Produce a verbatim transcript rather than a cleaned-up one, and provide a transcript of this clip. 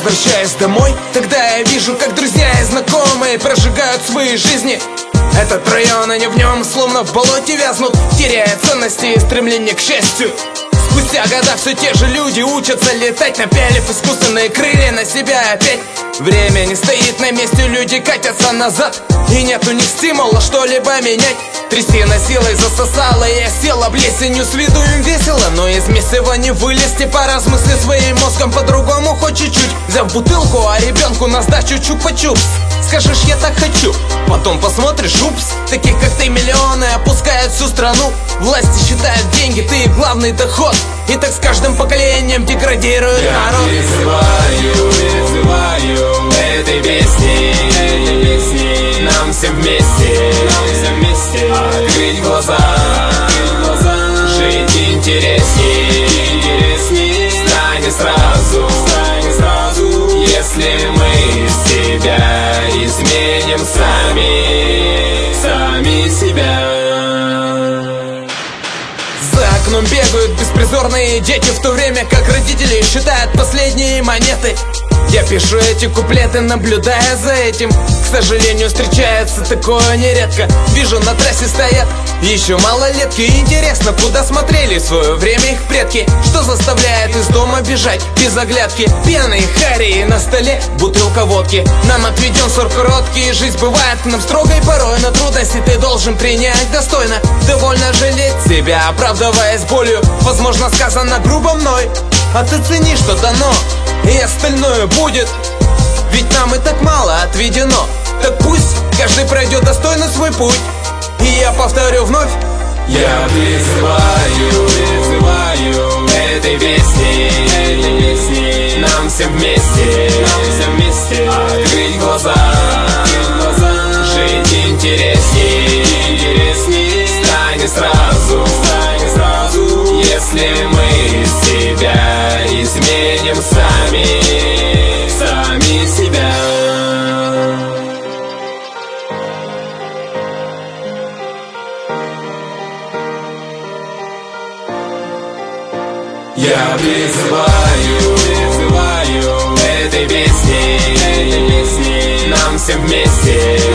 возвращаясь домой, тогда я вижу, как друзья и знакомые прожигают свои жизни. Этот район, они в нем словно в болоте вязнут, теряя ценности и стремление к счастью. Спустя года все те же люди учатся летать, напялив искусственные крылья на себя опять. Время не стоит на месте, люди катятся назад, и нет у них стимула что-либо менять. Трясина силой засосала, и я сел об плесенью, с виду им весело, но из месива не вылезти. Поразмысли своим мозгом по-другому хоть чуть-чуть, взяв бутылку, а ребенку на сдачу чупа-чупс. Скажешь, я так хочу, потом посмотришь, упс, таких как ты миллионы опускают всю страну. Власти считают деньги, ты их главный доход, и так с каждым поколением деградирует народ. Я призываю, призываю этой песни, этой песни нам всем вместе, нам всем вместе открыть глаза, открыть глаза, жить интересней, интересней станет сразу, станет сразу, если мы себя изменим сами, сами себя. За окном бегают беспризорные дети, в то время как родители считают последние монеты. Я пишу эти куплеты, наблюдая за этим. К сожалению, встречается такое нередко. Вижу, на трассе стоят еще малолетки. Интересно, куда смотрели в свое время их предки? Что заставляет из дома бежать без оглядки? Пьяные харии на столе, бутылка водки. Нам отведен срок короткий, жизнь бывает к нам строгой порой, но трудности ты должен принять достойно. Довольно жалеть себя, оправдываясь болью. Возможно, сказано грубо мной, а ты цени, что дано, и остальное будет. Ведь нам и так мало отведено. Так пусть каждый пройдет достойно свой путь. И я повторю вновь: я призываю, призываю этой песни, этой песни нам всем вместе, нам всем вместе открыть глаза, открыть глаза, жить интересней, интересней станет сразу, станет сразу, если мы себя изменим сами, сами себя. Я призываю, призываю этой песни, этой песни нам всем вместе,